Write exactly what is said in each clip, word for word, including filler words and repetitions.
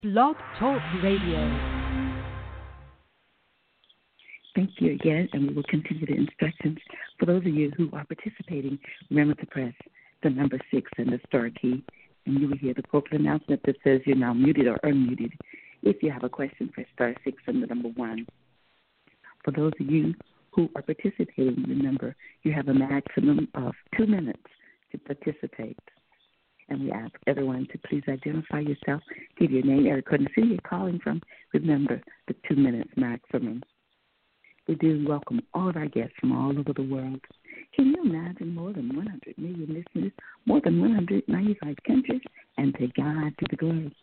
Blog Talk Radio. Thank you again, and we will continue the instructions. For those of you who are participating, remember to press the number six and the star key, and you will hear the corporate announcement that says you're now muted or unmuted. If you have a question, press star six and the number one. For those of you who are participating, remember you have a maximum of two minutes to participate. And we ask everyone to please identify yourself, give your name, area code, and who you're calling from. Remember the two minutes maximum. We do welcome all of our guests from all over the world. Can you imagine more than one hundred million listeners, more than one hundred ninety-five countries, and to God to the glory?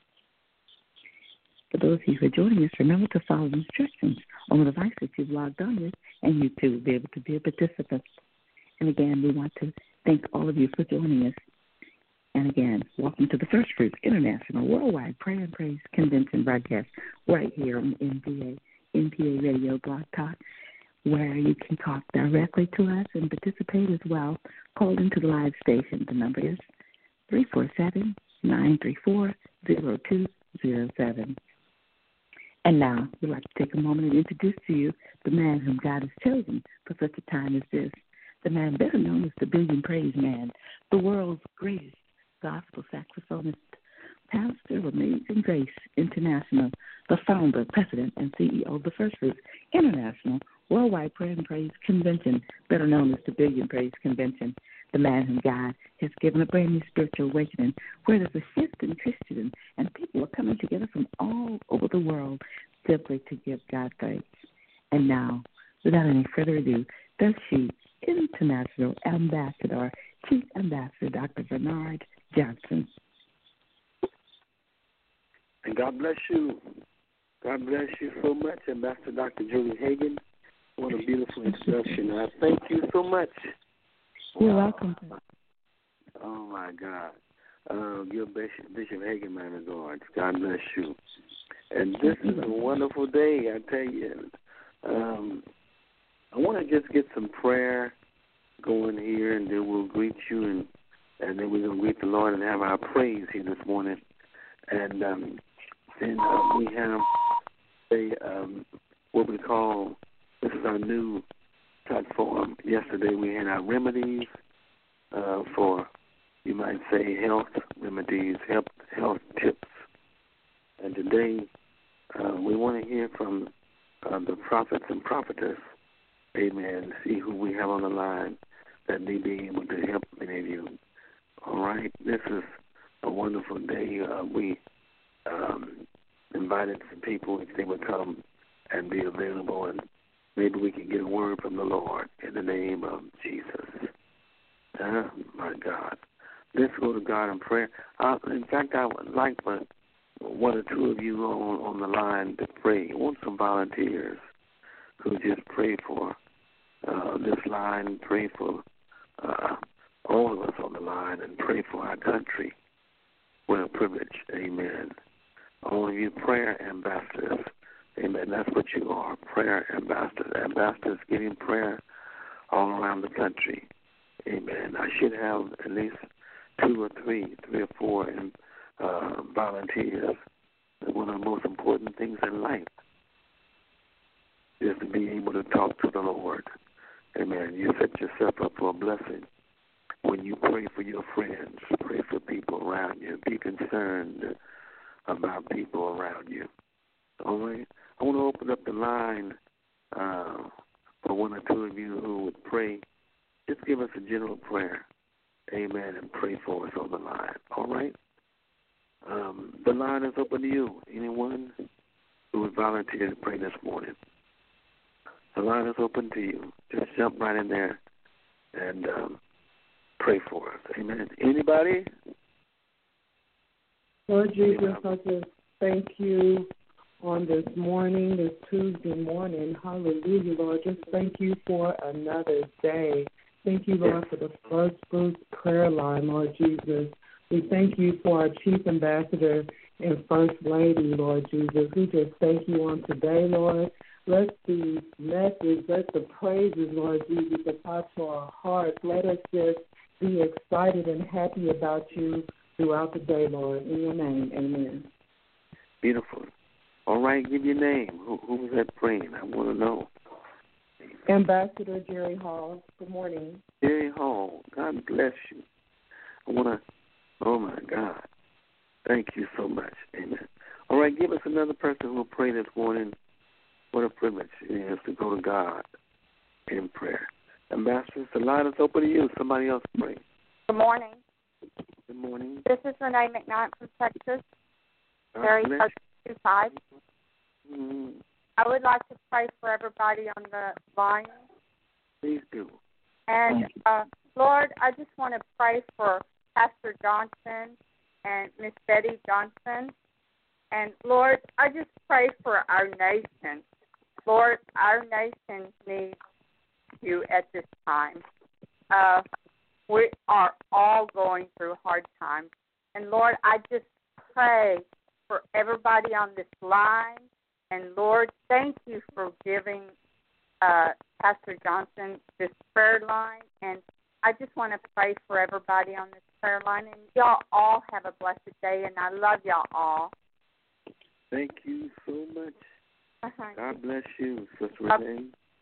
For those of you who are joining us, remember to follow the instructions on the device that you've logged on with, and you too will be able to be a participant. And again, we want to thank all of you for joining us. And again, welcome to the First Fruits International Worldwide Prayer and Praise Convention broadcast right here on N P A, N P A Radio Blog Talk, where you can talk directly to us and participate as well. Call into the live station. The number is three four seven, nine three four, zero two zero seven. And now we'd like to take a moment and introduce to you the man whom God has chosen for such a time as this. The man better known as the Billion Praise Man, the world's greatest gospel saxophonist, pastor of Amazing Grace International, the founder, president, and C E O of the First Fruits International Worldwide Prayer and Praise Convention, better known as the Billion Praise Convention, the man whom God has given a brand new spiritual awakening, where there's a shift in Christendom, and people are coming together from all over the world simply to give God thanks. And now, without any further ado, the Chief International Ambassador, Chief Ambassador Doctor Bernard Johnson. And God bless you. God bless you so much, Ambassador Doctor Julie Hagan. What a beautiful introduction. I thank you so much. You're wow. welcome. Oh, my God. Uh, give Bishop, Bishop Hagan my regards. God bless you. And this is a wonderful day, I tell you. Um, I want to just get some prayer going here, and then we'll greet you, and, and then we're going to greet the Lord and have our praise here this morning. And um, then uh, we have a um, what we call, this is our new platform. Yesterday we had our remedies uh, for, you might say, health remedies, health, health tips. And today uh, we want to hear from uh, the prophets and prophetess, amen, see who we have on the line that may be able to help many of you. All right, this is a wonderful day. Uh, we um, invited some people if they would come and be available, and maybe we can get a word from the Lord in the name of Jesus. Oh, my God. Let's go to God in prayer. Uh, in fact, I would like for one or two of you on, on the line to pray. I want some volunteers who just pray for uh, this line, pray for uh, all of us on the line, and pray for our country. What a privilege. Amen. All of you prayer ambassadors. Amen. That's what you are, prayer ambassadors. Ambassadors getting prayer all around the country. Amen. I should have at least two or three, three or four in, uh, volunteers. One of the most important things in life is to be able to talk to the Lord. Amen. You set yourself up for a blessing when you pray for your friends, pray for people around you, be concerned about people around you. All right? I want to open up the line uh, for one or two of you who would pray. Just give us a general prayer, amen, and pray for us on the line. All right? Um, the line is open to you. Anyone who would volunteer to pray this morning? The line is open to you. Just jump right in there and um, pray for us. Amen. Anybody? Lord Jesus, I just thank you on this morning, this Tuesday morning. Hallelujah, Lord. Just thank you for another day. Thank you, Lord, for the First Fruits prayer line, Lord Jesus. We thank you for our Chief Ambassador and First Lady, Lord Jesus. We just thank you on today, Lord. Let the message, let the praises, Lord Jesus, apply to our hearts. Let us just be excited and happy about you throughout the day, Lord. In your name, amen. Beautiful. All right, give your name. Who, who was that praying? I want to know. Ambassador Jerry Hall. Good morning. Jerry Hall, God bless you. I want to, oh, my God. Thank you so much. Amen. All right, give us another person who will pray this morning. What a privilege it is to go to God in prayer. Ambassador, the line is open to you. Somebody else pray. Good morning. Good morning. This is Renee McKnight from Texas. God Very bless close to five. you. Mm, I would like to pray for everybody on the line. please do. And, uh, Lord, I just want to pray for Pastor Johnson and Miss Betty Johnson. And, Lord, I just pray for our nation. Lord, our nation needs you at this time. Uh, we are all going through hard times. And, Lord, I just pray for everybody on this line. And, Lord, thank you for giving uh, Pastor Johnson this prayer line. And I just want to pray for everybody on this prayer line. And y'all all have a blessed day, and I love y'all all. Thank you so much. Uh-huh. God bless you, Sister Renee.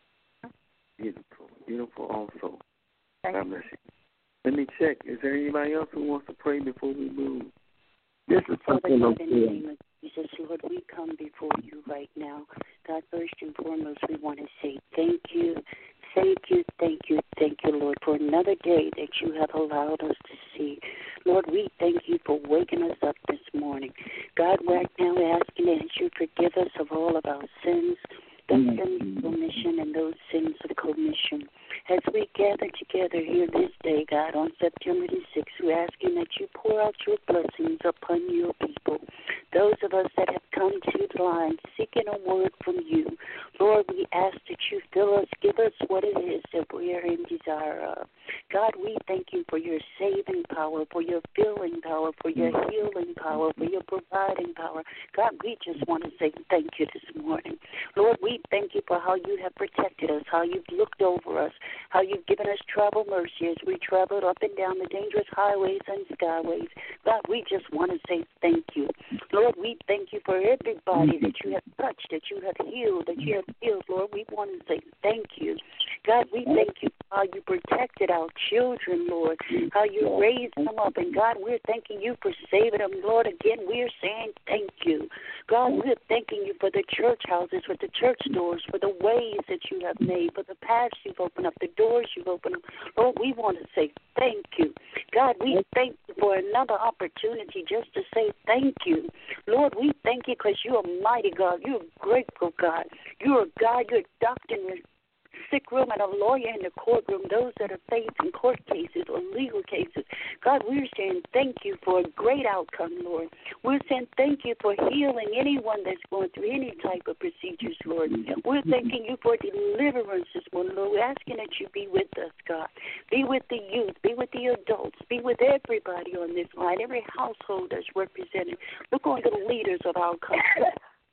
Beautiful. Beautiful also. Thank God bless you. Let me check. Is there anybody else who wants to pray before we move? This is Father something God, of in the name of Jesus, Lord, we come before you right now. God, first and foremost, we want to say thank you, thank you, thank you, thank you, Lord, for another day that you have allowed us to see. Lord, we thank you for waking us up this morning. God, right now we're asking that you forgive us of all of our sins, those sins of omission and those sins of commission. As we gather together here this day, God, on September the sixth, we're asking that you pour out your blessings upon your people. Those of us that have come to the line seeking a word from you, Lord, we ask that you fill us, give us what it is that we are in desire of. God, we thank you for your saving power, for your filling power, for your healing power, for your providing power. God, we just want to say thank you this morning. Lord, we thank you for how you have protected us, how you've looked over us, how you've given us travel mercy as we traveled up and down the dangerous highways and skyways. God, we just want to say thank you. Lord, we thank you for everybody that you have touched, that you have healed, that you have healed. Lord, we want to say thank you. God, we thank you for how you protected our children, Lord, how you raised them up. And God, we're thanking you for saving them. Lord, again, we're saying thank you. God, we're thanking you for the church houses, for the church doors, for the ways that you have made, for the paths you've opened up, the doors you've opened up. Lord, we want to say thank you. God, we thank you for another opportunity just to say thank you. Lord, we thank you because you're a mighty God. You're a grateful God. You're a God, you're a doctor in the sick room and a lawyer in the courtroom, those that are facing court cases or legal cases. God, we're saying thank you for a great outcome, Lord. We're saying thank you for healing anyone that's going through any type of procedures, Lord. We're thanking you for deliverance this morning, Lord. We're asking that you be with us, God. Be with the youth. Be with the adults. Be with everybody on this line, every household that's represented. Look on the leaders of our country.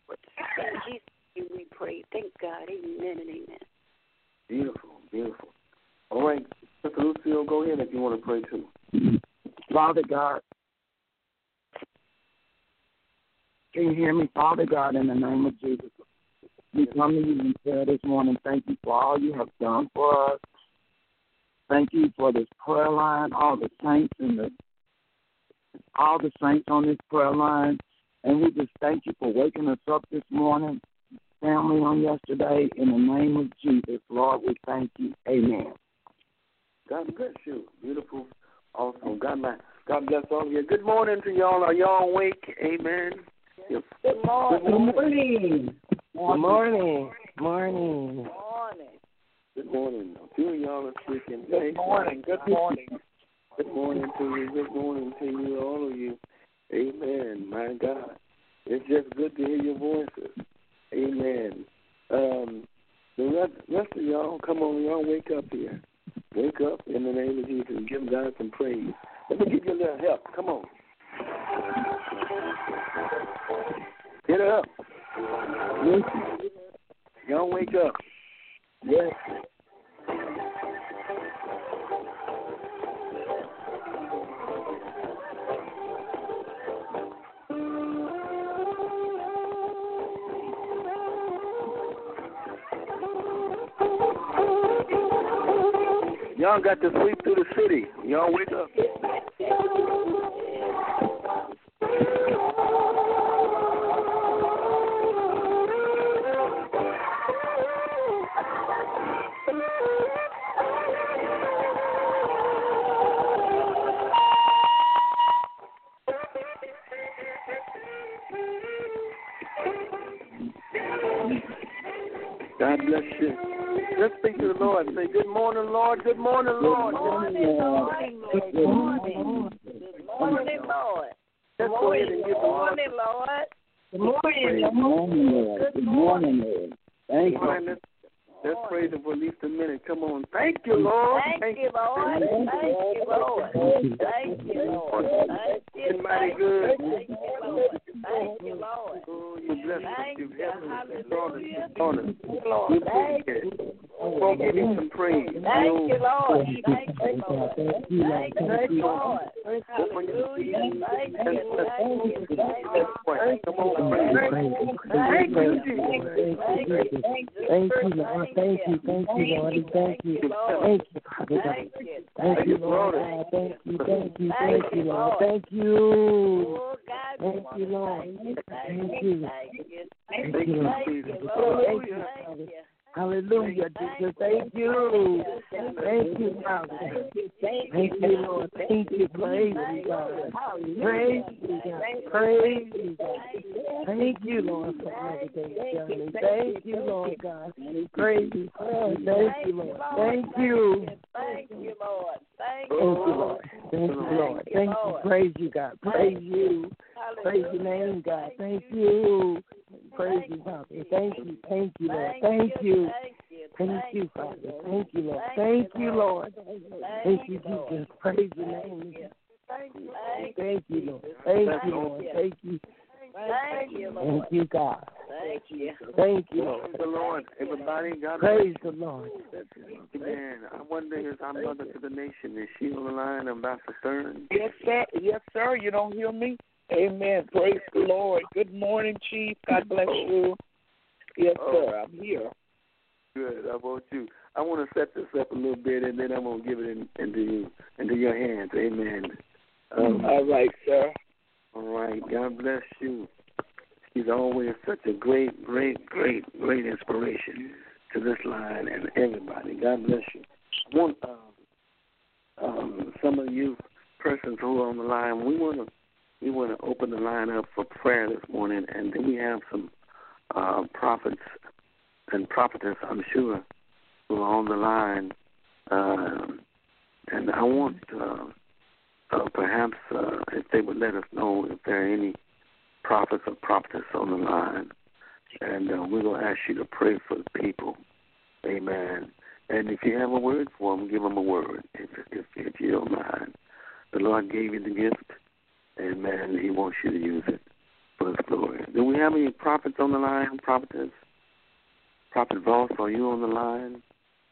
In Jesus' name we pray. Thank God. Amen and amen. Beautiful, beautiful. All right, Sister Lucille, go ahead if you want to pray too. Father God, can you hear me? Father God, in the name of Jesus, we come to you in prayer this morning. Thank you for all you have done for us. Thank you for this prayer line, all the saints and the all the saints on this prayer line. And we just thank you for waking us up this morning, family on yesterday. In the name of Jesus, Lord, we thank you. Amen. God bless you. Beautiful. Awesome. God bless, God bless all of you. Good morning to y'all. Are y'all awake? Amen. Yes. Good morning. Good morning. Good morning. Morning. Good morning. A few of y'all are speaking. Good morning. Good morning. Good morning to you. Good morning to you, all of you. Amen. My God. It's just good to hear your voices. Amen. Um, the rest, rest of y'all, come on, y'all wake up here. Wake up in the name of Jesus and give God some praise. Let me give you a little help. Come on. Get up. Y'all wake up. Yes. Y'all got to sweep through the city. Y'all wake up. God bless you. Let's speak to the Lord. Say, good morning, Lord. Good morning, Lord. Good morning, Lord. Good morning. Good morning, Lord. Good morning, Lord. Good morning, Lord. Good morning, Lord. Thank you. Let's praise Him for at least a minute. Come on. Thank you, Lord. Thank you, Lord. Thank you, Lord. Thank you, Lord. Thank you, mighty good. Thank you, Lord. Thank you, Lord. Oh, you bless us. Thank You you. help us. Hallelujah. You Thank you. Go give Him some praise. Thank you, Lord. Thank you, Lord. Thank you, Lord. Hallelujah. Thank you. Thank you. Thank you. Come on, Thank you, Jesus. Thank you. Thank you, Lord. Thank you. Thank you, Lord. Thank you. Thank you, Father God. Thank you, Lord. Thank you. Thank you. Thank you, Lord. Thank you. Thank you, Lord. Thank you. Thank you, Lord. Thank you, Father. Hallelujah, Jesus. Thank you. Thank you, Father. Thank you, Lord. Thank you. Praise you, God. Praise you, God. Praise you, God. Thank you, Lord, for another day's journey. Thank you, Lord God. Praise you. Thank you, Lord. Thank you. Thank you, Lord. Thank you, Lord. Thank you, Lord. Thank you. Praise you, God. Praise you. Praise your name, God. Thank you. Praise you, Father. Thank you. Thank you, Lord. Thank you. Thank you, Father. Thank you, Lord. Thank you, Lord. Thank you, Jesus. Praise your name. Thank you, Lord. Thank you, Lord. Thank you. Thank you, Lord. Thank you, God. Thank you. Thank you, Lord. Praise the Lord. Everybody, God praise the Lord. Amen. I wonder is our mother to the nation. Is she on the line, Ambassador Stern? Yes, sir. Yes, sir. You don't hear me? Amen. Praise the Lord. Good morning, Chief. God bless you. Yes, sir. I'm here. Good. How about you? I want to set this up a little bit, and then I'm going to give it in, into you, into your hands. Amen. Um, All right, sir. All right. God bless you. He's always such a great, great, great, great inspiration to this line and everybody. God bless you. I want um, um, some of you persons who are on the line, we want to we want to open the line up for prayer this morning, and then we have some uh, prophets and prophetess, I'm sure, who are on the line. Uh, and I want uh, uh, perhaps uh, if they would let us know if there are any prophets or prophetess on the line. And uh, we're going to ask you to pray for the people. Amen. And if you have a word for them, give them a word, if, if, if you don't mind. The Lord gave you the gift. Amen. He wants you to use it for His glory. Do we have any prophets on the line, prophetess? Prophet Voss, are you on the line?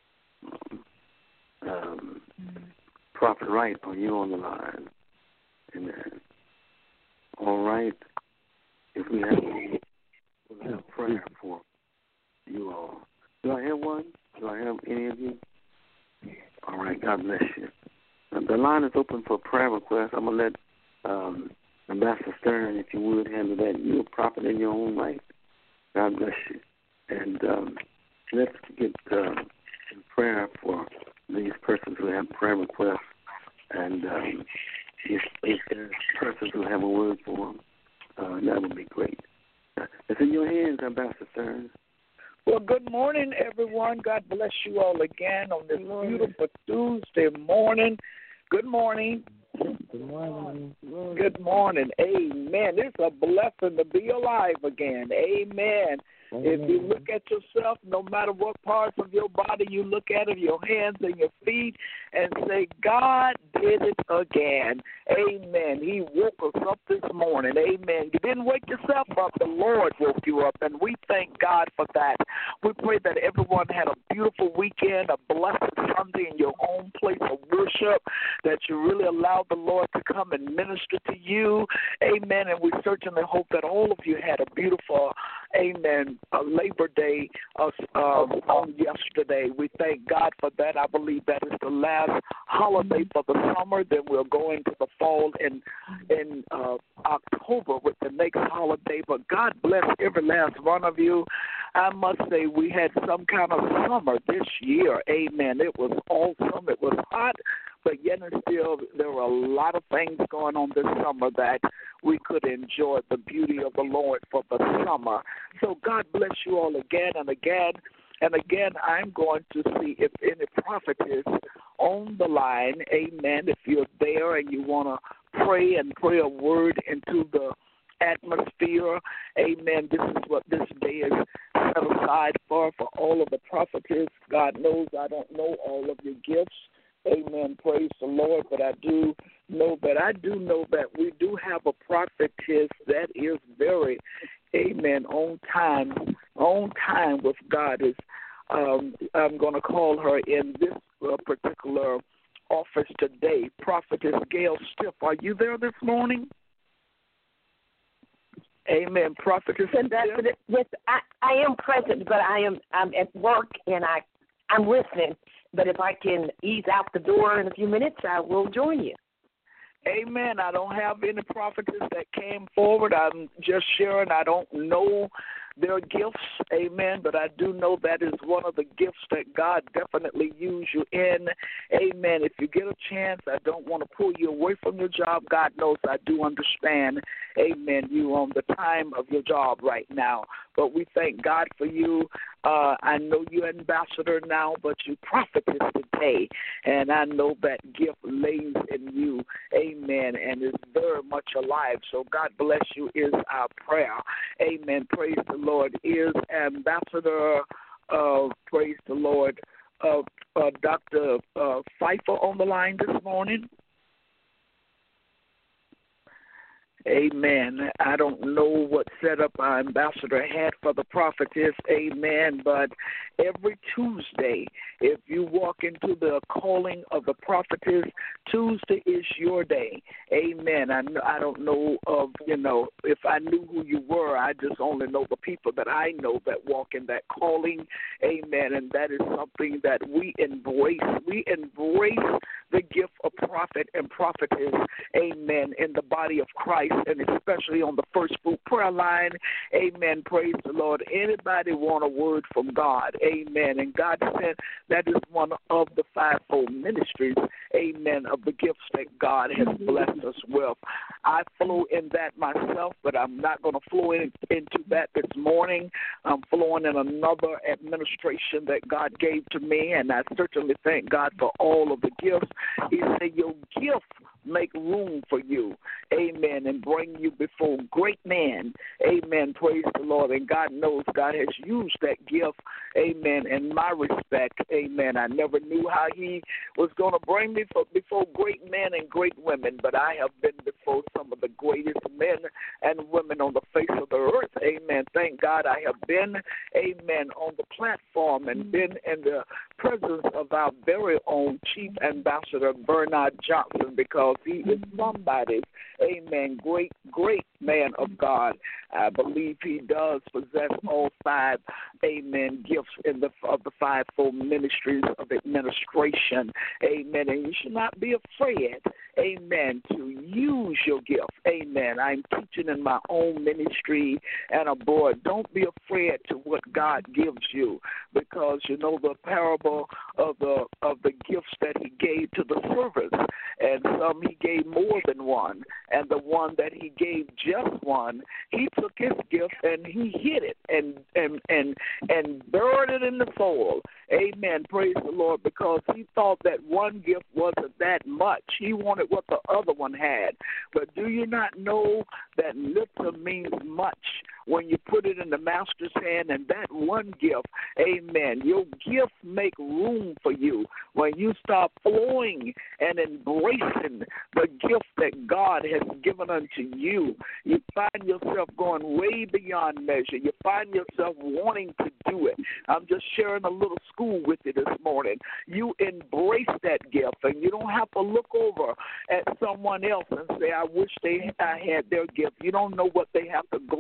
Um, Prophet Wright, are you on the line? Amen. All right. If we have any, we'll have prayer for you all. Do I have one? Do I have any of you? All right. God bless you. Now, the line is open for prayer requests. I'm going to let um, Ambassador Stern, if you would, handle that. You're a prophet in your own right. God bless you. And um, let's get uh, in prayer for these persons who have prayer requests. And um, if, if there's persons who have a word for them, uh, that would be great. Uh, it's in your hands, Ambassador Stern. Well, good morning, everyone. God bless you all again on this beautiful Tuesday morning. Good morning. Good morning. Good morning. Amen. It's a blessing to be alive again. Amen. Amen. If you look at yourself, no matter what parts of your body you look at, it, your hands and your feet, and say, God did it again. Amen. He woke us up this morning. Amen. You didn't wake yourself up. The Lord woke you up, and we thank God for that. We pray that everyone had a beautiful weekend, a blessed Sunday in your own place of worship, that you really allowed the Lord to come and minister to you. Amen. And we certainly hope that all of you had a beautiful amen, uh, Labor Day uh, um, on yesterday. We thank God for that. I believe that is the last holiday for the summer. Then we'll go into the fall in, in uh, October with the next holiday. But God bless every last one of you. I must say we had some kind of summer this year. Amen. It was awesome. It was hot. But yet and still, there were a lot of things going on this summer that we could enjoy the beauty of the Lord for the summer. So God bless you all again and again. And again, I'm going to see if any prophetess on the line, amen, if you're there and you want to pray and pray a word into the atmosphere, amen, this is what this day is set aside for, for all of the prophetess. God knows I don't know all of your gifts. Amen. Praise the Lord. But I do know that I do know that we do have a prophetess that is very, amen, on time, on time with God. Is um, I'm going to call her in this uh, particular office today. Prophetess Gail Stiff. Are you there this morning? Amen. Prophetess Stiff. Yes, I, I am present, but I am I'm at work and I I'm listening. But if I can ease out the door in a few minutes, I will join you. Amen. I don't have any prophetess that came forward. I'm just sharing. I don't know their gifts. Amen. But I do know that is one of the gifts that God definitely used you in. Amen. If you get a chance, I don't want to pull you away from your job. God knows I do understand. Amen. You on the time of your job right now. But we thank God for you. Uh, I know you're ambassador now, but you prophetess today. And I know that gift lays in you. Amen. And is very much alive. So God bless you is our prayer. Amen. Praise the Lord. Is Ambassador, uh, praise the Lord, uh, uh, Doctor Uh, Pfeiffer on the line this morning? Amen. I don't know what setup our ambassador had for the prophetess. Amen. But every Tuesday, if you walk into the calling of the prophetess, Tuesday is your day. Amen. I, I don't know of, you know, if I knew who you were, I just only know the people that I know that walk in that calling. Amen. And that is something that we embrace. We embrace the gift of prophet and prophetess. Amen. In the body of Christ. And especially on the First Fruit Prayer Line. Amen. Praise the Lord. Anybody want a word from God? Amen. And God said that is one of the fivefold ministries, amen, of the gifts that God has blessed us with. I flow in that myself, but I'm not going to flow in, into that this morning. I'm flowing in another administration that God gave to me, and I certainly thank God for all of the gifts. He said, your gift make room for you. Amen. And bring you before great men. Amen. Praise the Lord. And God knows God has used that gift. Amen. In my respect. Amen. I never knew how he was going to bring me for, before great men and great women, but I have been before some of the greatest men and women on the face of the earth. Amen. Thank God I have been, amen, on the platform and been in the presence of our very own Chief Ambassador Bernard Johnson, because he is somebody's, amen, great, great man of God. I believe he does possess all five, amen, gifts in the of the fivefold ministries of administration. Amen. And you should not be afraid, amen, to use your gift. Amen. I'm teaching in my own ministry and abroad. Don't be afraid to what God gives you, because you know the parable of the of the gifts that he gave to the servants, and some he gave more than one, and the one that he gave just one, he took his gift and he hid it and and and and buried it in the soil. Amen. Praise the Lord, because he thought that one gift wasn't that much. He wanted what the other one had. But do you not know that little means much when you put it in the master's hand? And that one gift, amen, your gift make room for you. When you start flowing and embracing the gift that God has given unto you, you find yourself going way beyond measure. You find yourself wanting to do it. I'm just sharing a little school with you this morning. You embrace that gift, and you don't have to look over at someone else and say, I wish they I had their gift. You don't know what they have to go through.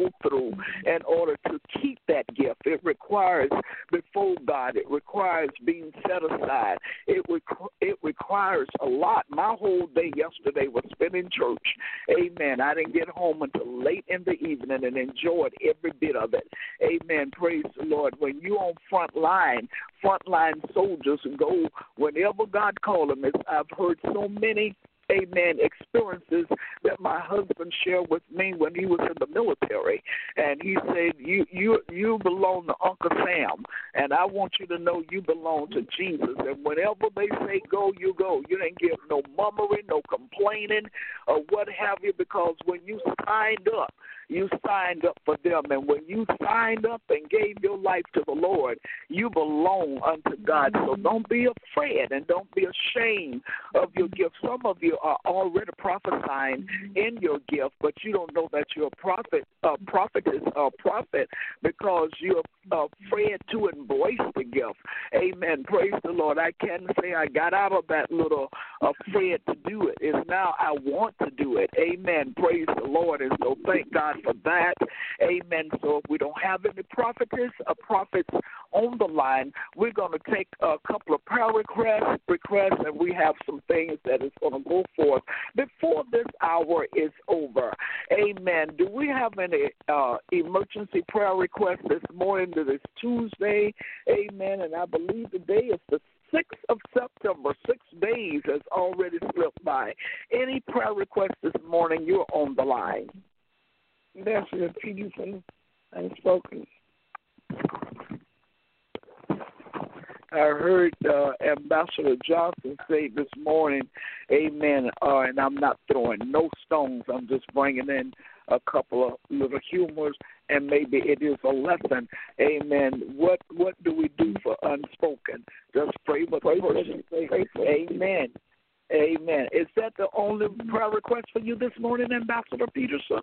in order to keep that gift. It requires before God. It requires being set aside. It, requ- it requires a lot. My whole day yesterday was spent in church. Amen. I didn't get home until late in the evening and enjoyed every bit of it. Amen. Praise the Lord. When you're on front line, frontline soldiers go whenever God calls them. I've heard so many, amen, experiences that my husband shared with me when he was in the military. And he said, you you you belong to Uncle Sam, and I want you to know you belong to Jesus. And whenever they say go, you go. You didn't give no murmuring, no complaining, or what have you, because when you signed up, you signed up for them. And when you signed up and gave your life to the Lord, you belong unto God. So don't be afraid and don't be ashamed of your gift. Some of you are already prophesying in your gift, but you don't know that you're a prophet, a prophetess, or prophet because you're afraid to embrace the gift. Amen. Praise the Lord. I can say I got out of that little afraid to do it. It's now I want to do it. Amen. Praise the Lord. And so thank God for that. Amen. So if we don't have any prophetess or prophets on the line, we're going to take a couple of prayer requests, requests, and we have some things that is going to go forth before this hour is over. Amen. Do we have any uh, emergency prayer requests this morning? That is Tuesday. Amen. And I believe today is the sixth of September. Six days has already slipped by. Any prayer requests this morning, you're on the line. Ambassador Peterson, unspoken. I heard uh, Ambassador Johnson say this morning, amen, uh, and I'm not throwing no stones. I'm just bringing in a couple of little humors, and maybe it is a lesson. Amen. What what do we do for unspoken? Just pray for the person. Amen. Amen. Is that the only prayer request for you this morning, Ambassador Peterson?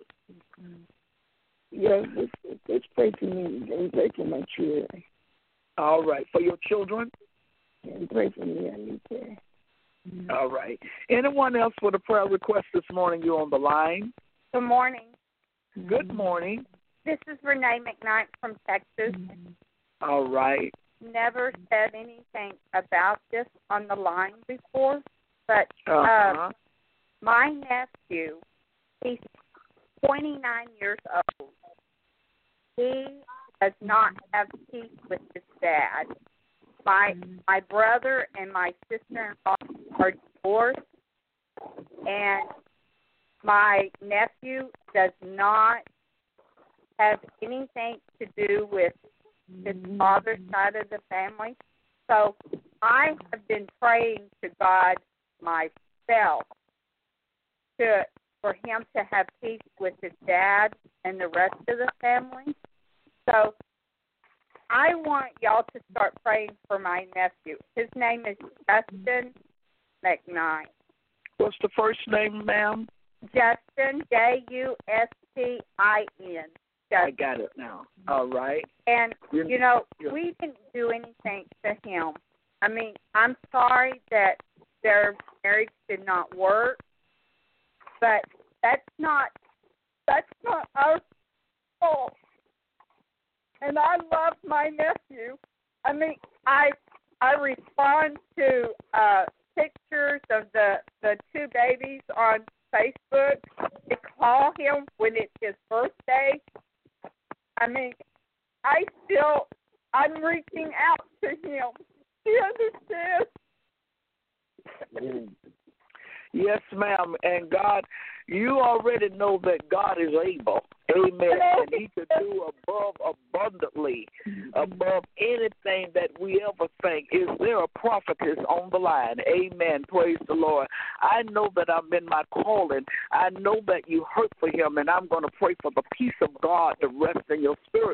Yes, it's, it's pray for me and pray for my children. All right. For your children? And pray for me. I need prayer. All right. Anyone else with a prayer request this morning? You're on the line. Good morning. Good morning. This is Renee McKnight from Texas. All right. Never said anything about this on the line before, but uh-huh. uh, my nephew, he's twenty-nine years old. He does not have peace with his dad. My my brother and my sister-in-law are divorced, and my nephew does not have anything to do with his father's side of the family. So I have been praying to God myself to for him to have peace with his dad and the rest of the family. So I want y'all to start praying for my nephew. His name is Justin McKnight. What's the first name, ma'am? Justin, J U S T I N. I got it now. All right. And, you know, we didn't do anything to him. I mean, I'm sorry that their marriage did not work, but that's not that's not our fault. And I love my nephew. I mean, I I respond to uh, pictures of the, the two babies on Facebook. I call him when it's his birthday. I mean, I still, I'm reaching out to him. He understands. Yes, ma'am. And God, you already know that God is able. Amen. And he could do above abundantly, above anything that we ever think. Is there a prophetess on the line? Amen. Praise the Lord. I know that I'm in my calling. I know that you hurt for him, and I'm going to pray for the peace of God to rest in your spirit,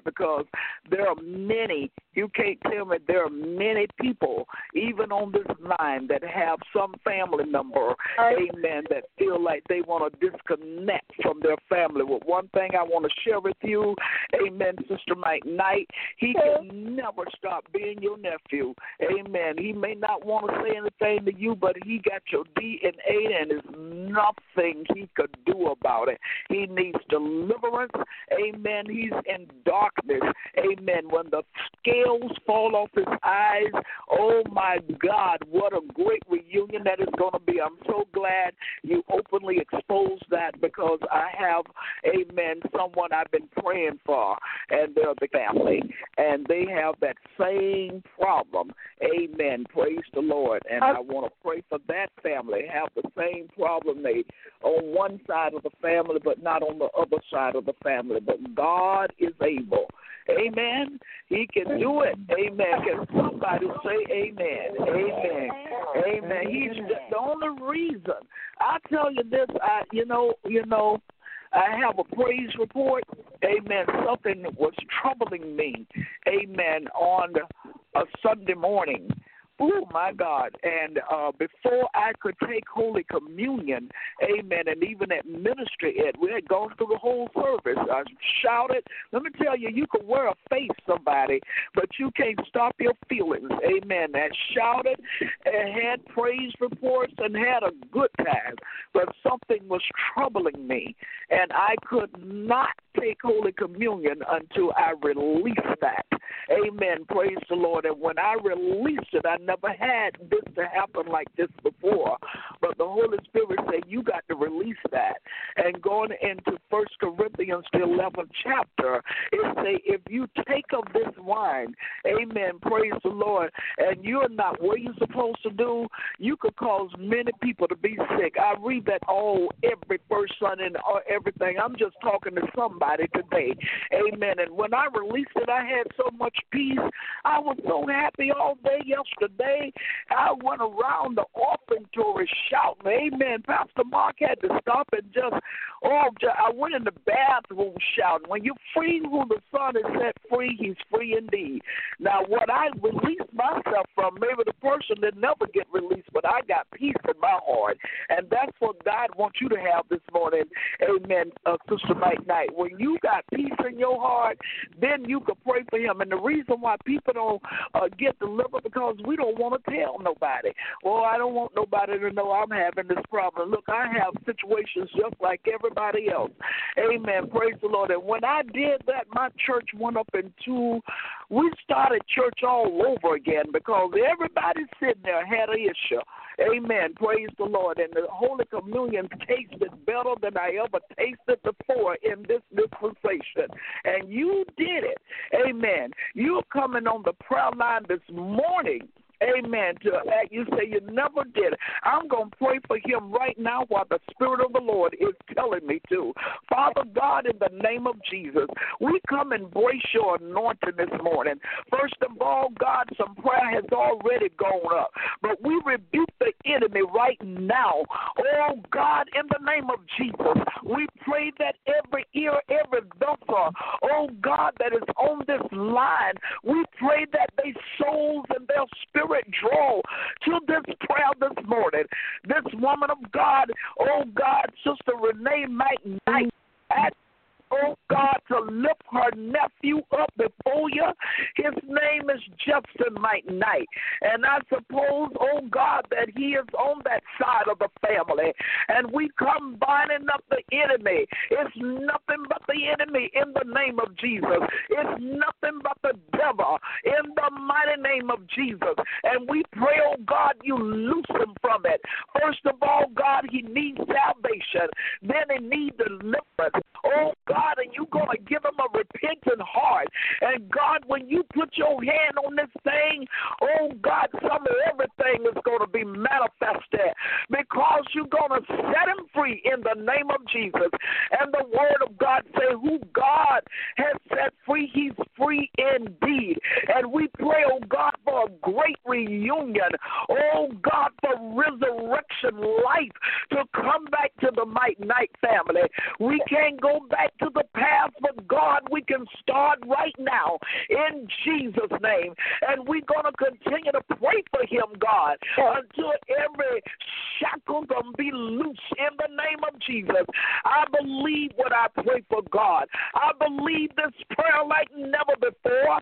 because there are many, you can't tell me, there are many people, even on this line, that have some family member, amen, that feel like they want to disconnect from their family. Well, one thing I want to share with you, amen, Sister Mike Knight, he can never stop being your nephew. Amen. He may not want to say anything to you, but he got your D N A, and there's nothing he could do about it. He needs deliverance. Amen. He's in darkness. Amen. When the scales fall off his eyes, oh, my God, what a great reunion that is going to be. I'm so glad you openly exposed that, because I have, amen, someone I've been praying for, and they're the family, and they have that same problem. Amen. Praise the Lord. And I want to pray for that family. Have the same problem. They on one side of the family, but not on the other side of the family. But God is able. Amen. He can do it. Amen. Can somebody say amen? Amen. Amen. He's the, the only reason. I tell you this, I you know, you know, I have a praise report. Amen. Something was troubling me. Amen. On a Sunday morning. Oh, my God. And uh, before I could take Holy Communion, amen, and even administer it, we had gone through the whole service. I shouted. Let me tell you, you can wear a face, somebody, but you can't stop your feelings. Amen. I shouted and had praise reports and had a good time, but something was troubling me, and I could not take Holy Communion until I released that. Amen. Praise the Lord. And when I released it, I never had this to happen like this before. But the Holy Spirit said, you got to release that. And going into First Corinthians, the eleventh chapter, it say, if you take of this wine, amen, praise the Lord, and you're not what you're supposed to do, you could cause many people to be sick. I read that all every first Sunday and everything. I'm just talking to somebody today. Amen. And when I released it, I had so much peace. I was so happy all day yesterday. I went around the offertory shouting, amen. Pastor Mark had to stop and just, oh, I went in the bathroom shouting. When you're free who the Son is set free, he's free indeed. Now, what I released myself from, maybe the person did never get released, but I got peace in my heart. And that's what God wants you to have this morning, amen, uh, Sister Mike Knight. When you got peace in your heart, then you can pray for him. And the reason why people don't uh, get delivered, because we don't want to tell nobody. Well, I don't want nobody to know I'm having this problem. Look, I have situations just like everybody else. Amen. Praise the Lord. And when I did that, my church went up into, we started church all over again, because everybody sitting there had an issue. Amen. Praise the Lord. And the Holy Communion tasted better than I ever tasted before in this dispensation. And you did it. Amen. You're coming on the prayer line this morning. Amen. To, you say you never did. I'm going to pray for him right now while the Spirit of the Lord is telling me to. Father God, in the name of Jesus, we come embrace your anointing this morning. First of all, God, some prayer has already gone up, but we rebuke the enemy right now. Oh, God, in the name of Jesus, we pray that every ear, every vessel, oh, God, that is on this line, we pray that their souls and their spirit draw to this prayer this morning. This woman of God, oh God, Sister Renee McKnight, at oh God, to lift her nephew up before you. His name is Justin McKnight. And I suppose, oh God, that he is on that side of the family. And we come binding up the enemy. It's nothing but the enemy in the name of Jesus. It's nothing but the devil in the mighty name of Jesus. And we pray, oh God, you loose him from it. First of all, God, he needs salvation. Then he needs deliverance. Oh God, and you're going to give him a repentant heart. And God, when you put your hand on this thing, oh God, some of everything is going to be manifested, because you're going to set him free in the name of Jesus. And the word of God say, who God has set free, he's free indeed. And we pray, oh God, for a great reunion. Oh God, for resurrection life to come back to the Mike Knight family. We can't go back to the past, but God, we can start right now in Jesus' name. And we're going to continue to pray for him, God, until every shackle can be loose in the name of Jesus. I believe what I pray for, God. I believe this prayer like never before.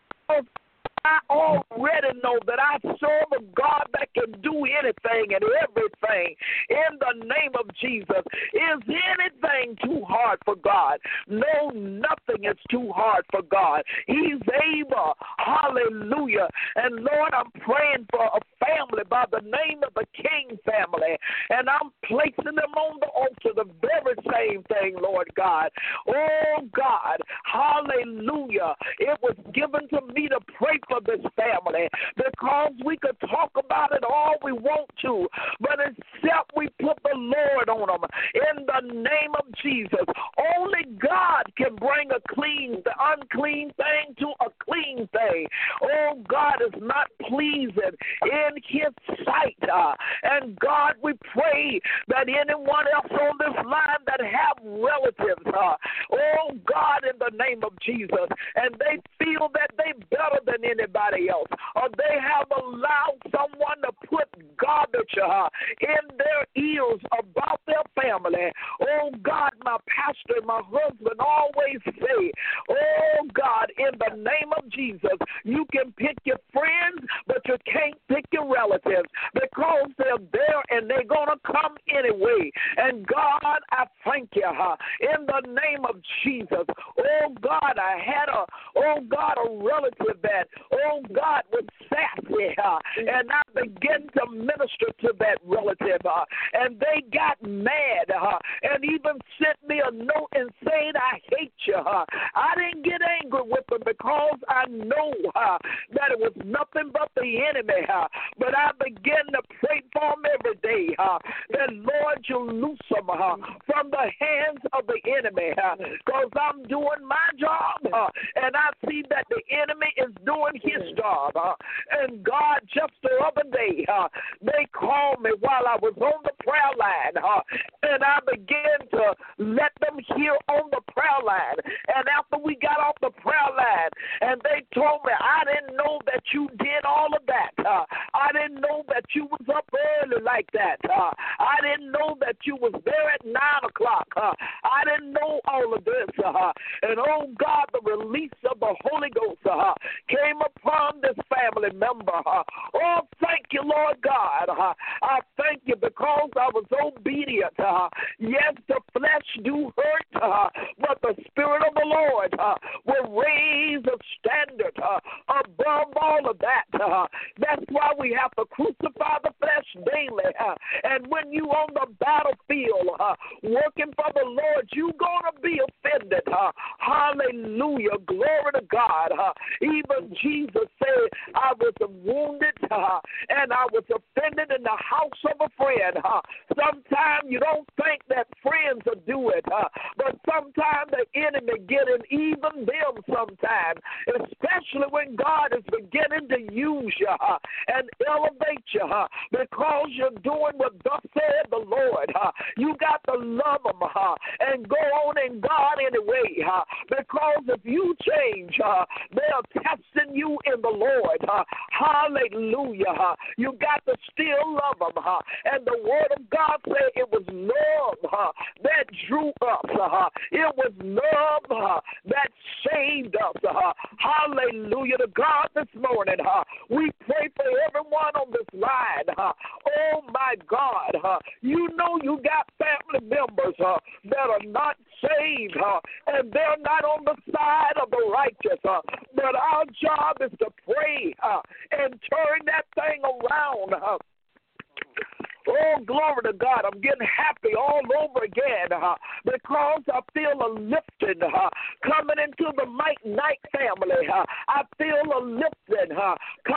I already know that I serve a God that can do anything and everything in the name of Jesus. Is anything too hard for God? No, nothing is too hard for God. He's able. Hallelujah. And Lord, I'm praying for a family by the name of the King family, and I'm placing them on the altar, the very same thing, Lord God. Oh, God. Hallelujah. It was given to me to pray for this family because we could talk about it all we want to, but except we put the Lord on them in the name of Jesus. Only God can bring a clean, the unclean thing to a clean thing. Oh, God is not pleasing in his sight. Uh, and God, we pray that anyone else on this line that have relatives, uh, oh, God, in the name of Jesus, and they feel that they're better than anybody else, or they have allowed someone to put garbage uh, in their ears about their family. Oh, God, my pastor, my husband always say, oh, God, in the name of Jesus, you can pick your friends, but you can't pick your relatives because they're there and they're going to come anyway. And, God, I thank you uh, in the name of Jesus. Oh, God, I had a, oh, God, a relative that, oh, God, was sassy, uh, and I began to minister to that relative, uh, and they got mad uh, and even sent me a note and said, I hate you. Uh. I didn't get angry with them because I know uh, that it was nothing but the enemy, uh, but I began to pray for them every day, uh, that, Lord, you loose them uh, from the hands of the enemy, because uh, I'm doing my job, uh, and I see that the enemy is doing his job. Uh, and God, just the other day, uh, they called me while I was on the prayer line, uh, and I began to let them hear on the prayer line. And after we got off the prayer line, and they told me, I didn't know that you did all of that. Uh, I didn't know that you was up early like that. Uh, I didn't know that you was there at nine o'clock. Uh, I didn't know all of this. Uh, and, oh, God, the release of the Holy Ghost uh, came upon this family member. Uh, oh, thank you, Lord God. Uh, I thank you because I was obedient. Uh, yes, the flesh do hurt, uh, but the Spirit of the Lord uh, will raise a standard uh, above all of that. Uh, that's why we have to crucify the flesh daily. Uh, and when you on the battlefield uh, working for the Lord, you're going to be offended. Uh, hallelujah. Glory to God. Uh, even Jesus said, I was wounded uh, and I was offended in the house of a friend. Uh, sometimes you don't think that friends will do it, uh, but sometimes the enemy getting even them sometimes, especially when God is beginning to use you uh, and elevate you uh, because you're doing what thus said the Lord. Uh, you got to love them uh, and go on in God anyway uh, because if you change, uh, they're testing you in the Lord. Uh, hallelujah. Uh, you got to still love them. Uh, and the word of God said it was love uh, that drew us. Uh, it was love uh, that saved us. Uh, hallelujah to God this morning. Uh, we pray for everyone on this line. Uh, oh, my God. Uh, you know you got family members uh, that are not saved, uh, and they're not on the side of the righteous. Uh, but our job is to pray uh, and turn that thing around. Uh, Oh, glory to God. I'm getting happy all over again uh, because I feel a lifting uh, coming into the Mike Knight family. Uh, I feel a lifting uh, coming into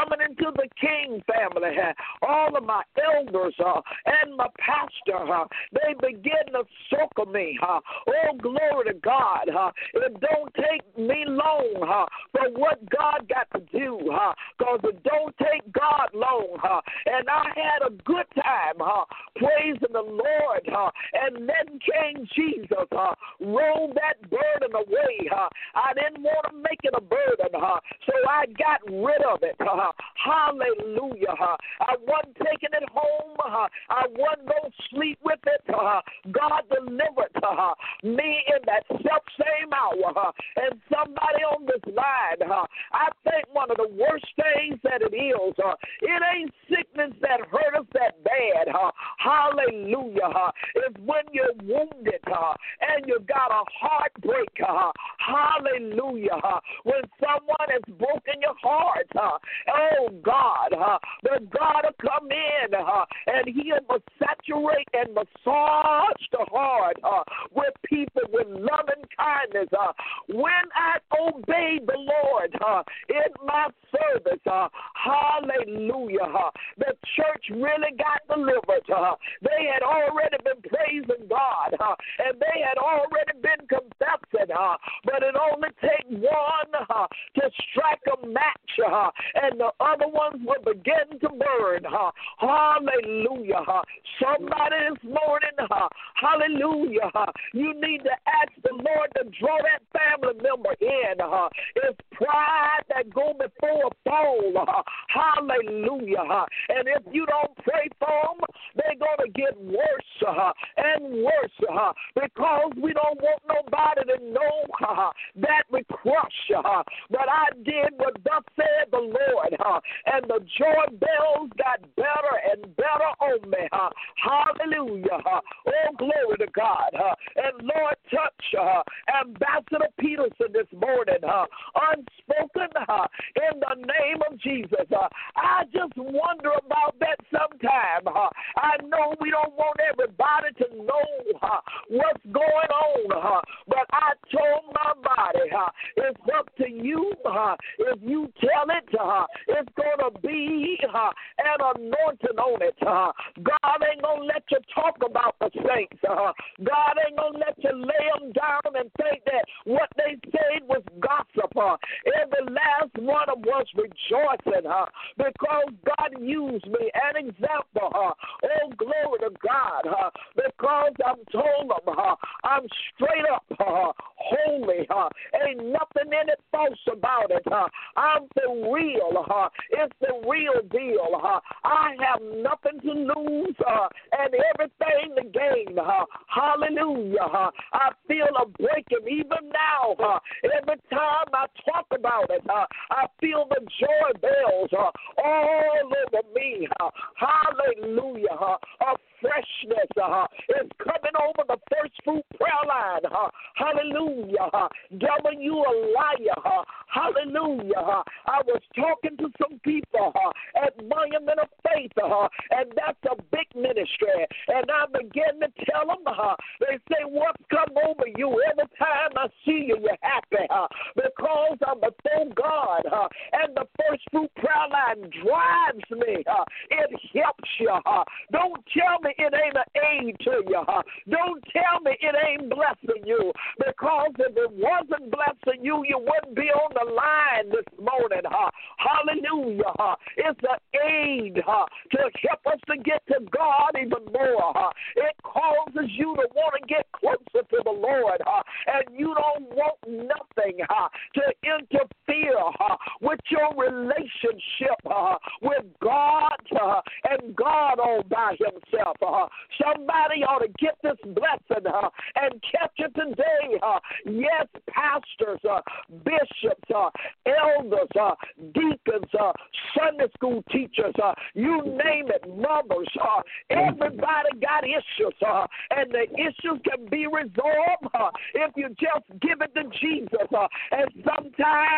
to the King family, all of my elders uh, and my pastor, uh, they begin to circle me. Uh, oh, glory to God. Uh, it don't take me long uh, for what God got to do, because uh, it don't take God long. Uh, and I had a good time uh, praising the Lord, uh, and then King Jesus uh, rolled that burden away. Uh, I didn't want to make it a burden, uh, so I got rid of it. Uh, hallelujah. Uh, I wasn't taking it home. Uh, I wasn't going to sleep with it. Uh, God delivered uh, me in that self-same hour. Uh, and somebody on this line, uh, I think one of the worst things that it is, uh, it ain't sickness that hurt us that bad. Uh, hallelujah. Uh, it's when you're wounded uh, and you got a heartbreak. Uh, hallelujah. Uh, when someone has broken your heart, uh, oh God, uh, but God will come in uh, and he'll saturate and massage the heart uh, with people with loving kindness. Uh, when I obeyed the Lord uh, in my service, uh, hallelujah, uh, the church really got delivered. Uh, they had already been praising God, uh, and they had already been confessing, uh, but it only takes one uh, to strike a match, uh, and the other ones will begin to burn. Uh, hallelujah. Uh, somebody this morning, uh, hallelujah, uh, you need to ask the Lord to draw that family member in. Uh, it's pride that go before a fall. Uh, hallelujah. Uh, and if you don't pray for them, they're going to get worse uh, and worse uh, because we don't want nobody to know uh, that we crush. Uh, but I did what thus said the Lord, uh, and the joy bells got better and better on me. Uh, hallelujah. Uh, oh, glory to God. Uh, and Lord, touch uh, Ambassador Peterson this morning, uh, unspoken uh, in the name of Jesus. Uh, I just wonder about that sometime. Uh, I know we don't want everybody to know uh, what's going on, uh, but I told my body, uh, it's up to you. Uh, if you tell it, uh, it's going to be uh, an anointing on it. Uh, God ain't going to let you talk about the saints. Uh, God ain't going to let you lay them down and think that what they said was gossip. Uh, every last one of us rejoicing uh, because God used me an example. Uh, oh, glory to God. Uh, because I'm told them uh, I'm straight up uh, holy. Uh, ain't nothing in it false about it. Uh, I'm the real. Uh, it's the real deal. Uh, I have nothing to lose uh, and everything to gain. Uh, hallelujah. Uh, I feel a breaking even now. Uh, every time I talk about it, uh, I feel the joy bells uh, all over me. Uh, hallelujah. Uh, a freshness uh, is coming over the First Fruit prayer line. Uh, hallelujah. Uh, devil, you a liar. Uh, hallelujah. Uh, I was talking to some people uh, at Monument of Faith, uh, and that's a big ministry. And I began to tell them, uh, they say, what's come over you? Every time I see you, you're happy uh, because I'm before God. Uh, and the First Fruit prayer line drives me. Uh, it helps you. Uh, don't tell me it ain't an aid to you. Uh, don't tell me it ain't blessing you, because if it wasn't blessing you, you wouldn't be on the line this morning. Uh, hallelujah. Uh, it's an aid uh, to help us to get to God even more. Uh, it causes you to want to get closer to the Lord, uh, and you don't want nothing uh, to interfere uh, with your relationship uh, with God uh, and God all by himself. Uh, somebody ought to get this blessing uh, and catch it today. Uh, yes, pastors, uh, bishops, uh, elders, uh, deacons, uh, Sunday school teachers, uh, you name it, mothers, uh, everybody got issues, uh, and the issues can be resolved uh, if you just give it to Jesus. Uh, and sometimes uh,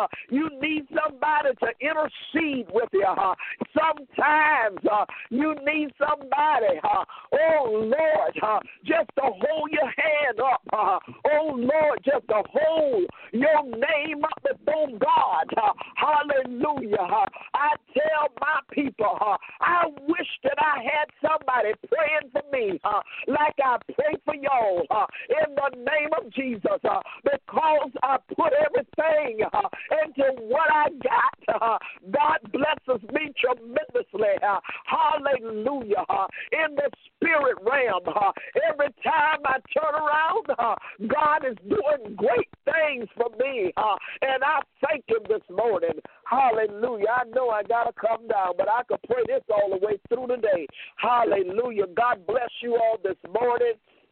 You need somebody to intercede with you. Uh, sometimes uh, you need somebody, uh, oh Lord, uh, just to hold your hand up. Uh, oh Lord, just to hold your name up before God. Uh, hallelujah. Uh, I tell my people, uh, I wish that I had somebody praying for me uh, like I pray for y'all uh, in the name of Jesus uh, because I put everything uh, into what I got. Uh, God blesses me tremendously. Uh, hallelujah. Uh, in the spirit realm, uh, every time I turn around, uh, God is doing great things for me. Uh, and I thank him this morning. Hallelujah. I know I got to come down, but I could pray this all the way through the day. Hallelujah. God bless you all this morning.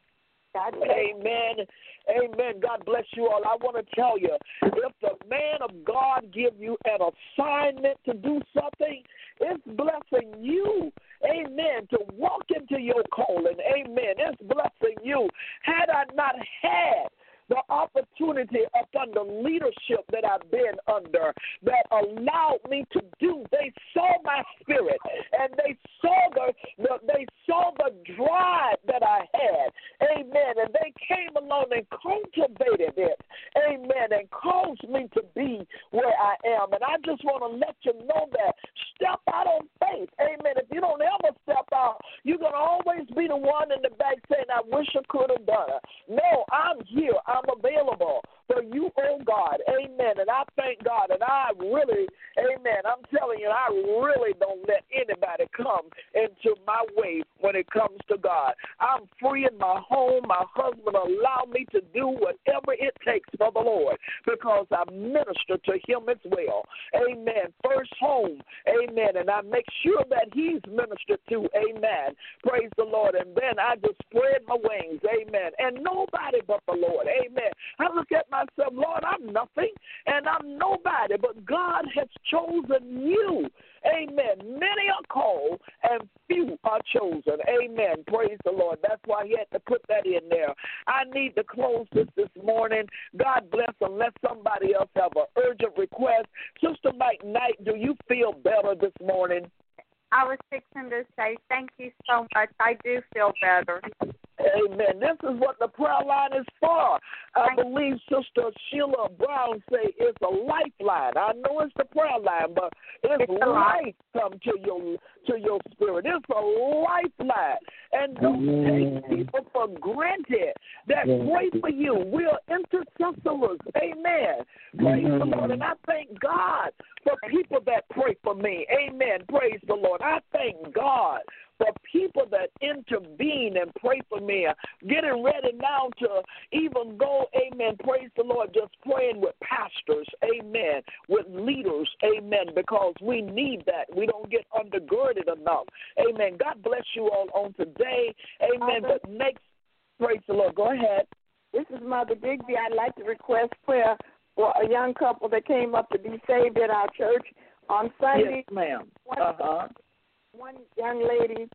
Amen. Amen. God bless you all. I want to tell you, if the man of God give you an assignment to do something, it's blessing you. Amen. To walk into your calling. Amen. It's blessing you. Had I not had the opportunity up under leadership that I've been under that allowed me to do. They saw my spirit and they saw the, the they saw the drive that I had. Amen. And they came along and cultivated it. Amen. And caused me to be where I am. And I just want to let you know that. Step out on faith. Amen. If you don't ever step out, you're going to always be the one in the back saying, I wish I could have done it. No, I'm here. I'm available for you, oh God. Amen. And I thank God. And I really, amen, I'm telling you, I really don't let anybody come into my way when it comes to God. I'm free in my home. My husband allowed me to do whatever it takes for the Lord because I minister to him as well. Amen. First home. Amen. And I make sure that he's ministered to. Amen. Praise the Lord. And then I just spread my wings. Amen. And nobody but the Lord. Amen. I look at myself, Lord, I'm nothing and I'm nobody, but God has chosen you. Amen. Many are called and few are chosen. Amen. Praise the Lord. That's why he had to put that in there. I need to close this this morning. God bless unless somebody else have an urgent request. Sister McKnight, do you feel better this morning? I was fixing to say thank you so much. I do feel better. Amen. This is what the prayer line is for. I believe Sister Sheila Brown say it's a lifeline. I know it's the prayer line, but it's, it's life come to your to your spirit. It's a lifeline. And don't Amen. take people for granted that Yes. pray for you. We're intercessors. Amen. Praise Amen. the Lord. And I thank God for people that pray for me. Amen. Praise the Lord. I thank God for people that intervene and pray for me. Getting ready now to even go, amen, praise the Lord, just praying with pastors, amen, with leaders, amen, because we need that. We don't get undergirded enough. Amen. God bless you all on today. Amen. Mother, but next, praise the Lord. Go ahead. This is Mother Digby. I'd like to request prayer for a young couple that came up to be saved at our church on Sunday. Yes, ma'am. One, Uh-huh. one young lady,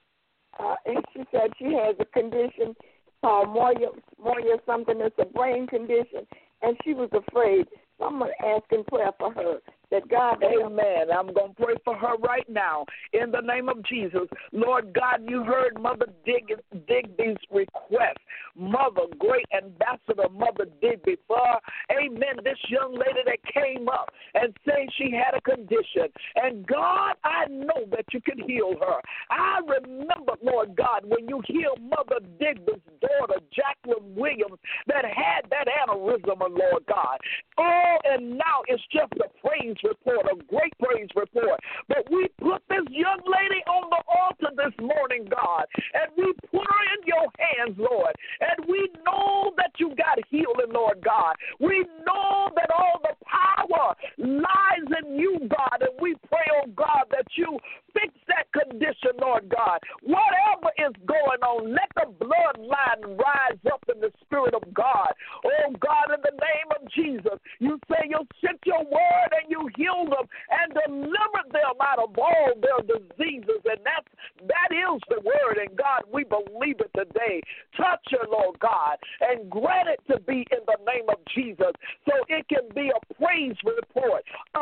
uh, and she said she has a condition called Moya, Moya something. It's a brain condition, and she was afraid. So I'm going to ask in prayer for her that God will help. Amen. I'm going to pray for her right now in the name of Jesus. Lord God, you heard Mother Dig- Digby's request. Mother, great ambassador Mother Digby, for, amen, this young lady that came up and said she had a condition. And God, I know that you can heal her. I remember, Lord God, when you healed Mother Digby's daughter, Jacqueline Williams, that had that aneurysm, Lord God. Oh, and now it's just a praise report, a great praise report. But we put this young lady on the altar this morning, God, and we put her in your hands, Lord. And we know that you got healing, Lord God. We know that all the power lies in you, God, and we pray, oh God, that you fix that condition, Lord God. Whatever is going on, let the bloodline rise up in the Spirit of God. Oh God, in the name of Jesus, you say you'll send your word and you heal them and deliver them out of all their diseases. And that's, that is the word. And God, we believe it today. Touch her, Lord God, and grant it to be in the name of Jesus so it can be a praise report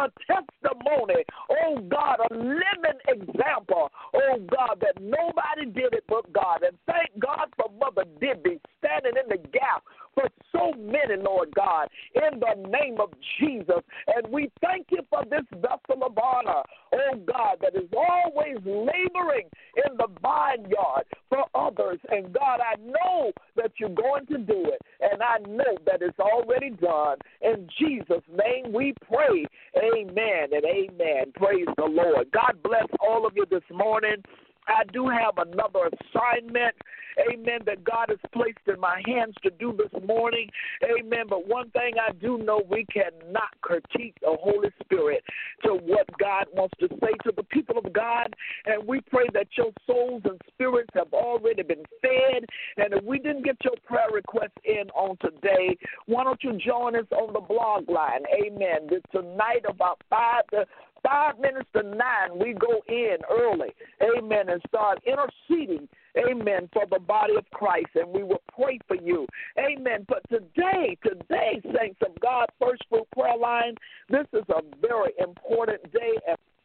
a testimony, oh God, a living example, oh God, that nobody did it but God. And thank God for Mother Dibby standing in the gap for so many, Lord God, in the name of Jesus. And we thank you for this vessel of honor, oh God, that is always laboring in the vineyard for others. And God, I know that you're going to do it, and I know that it's already done. In Jesus' name we pray. Amen and amen. Praise the Lord. God bless all of you this morning. I do have another assignment, amen, that God has placed in my hands to do this morning, amen. But one thing I do know, we cannot critique the Holy Spirit to what God wants to say to the people of God. And we pray that your souls and spirits have already been fed. And if we didn't get your prayer request in on today, why don't you join us on the blog line, amen. Tonight about five to Five minutes to nine, we go in early, amen, and start interceding, amen, for the body of Christ, and we will pray for you, amen. But today, today, saints of God, First Fruit Prayer Line, this is a very important day,